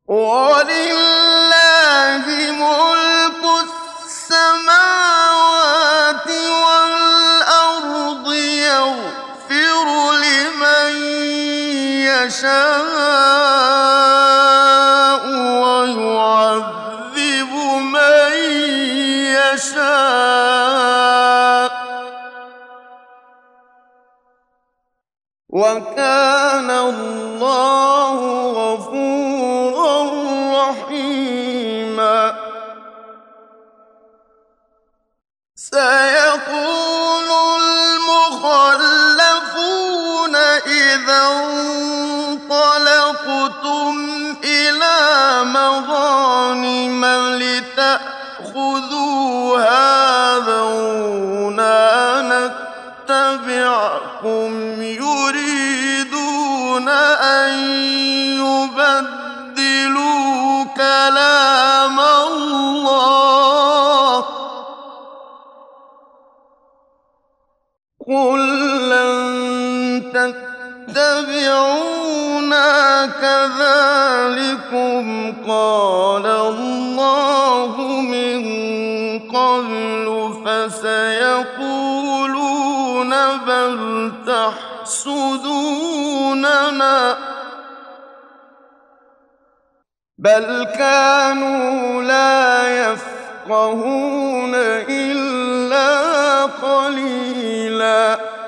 وَلِلَّهِ مُلْكُ السَّمَاوَاتِ وَالْأَرْضِ ۚ يَغْفِرُ لِمَن يَشَاءُ وَيُعَذِّبُ مَن يَشَاءُ ۚ وَكَانَ اللَّهُ غَفُورًا رَّحِيمًا. سَيَقُولُ الْمُخَلَّفُونَ إِذَا انطَلَقْتُمْ إِلَىٰ مَغَانِمَ لِتَأْخُذُوهَا ذَرُونَا نَتَّبِعْكُمْ يُرِيدُونَ أَن يُبَدِّلُوا كَلَامَ اللَّهِ ۚ قُل لَّن تَتَّبِعُونَا كَذَٰلِكُمْ قَالَ اللَّهُ مِن قَبْلُ ۖ فَسَيَقُولُونَ بَلْ تَحْسُدُونَنَا ۚ بَلْ كَانُوا لَا يَفْقَهُونَ إِلَّا قَلِيلًا.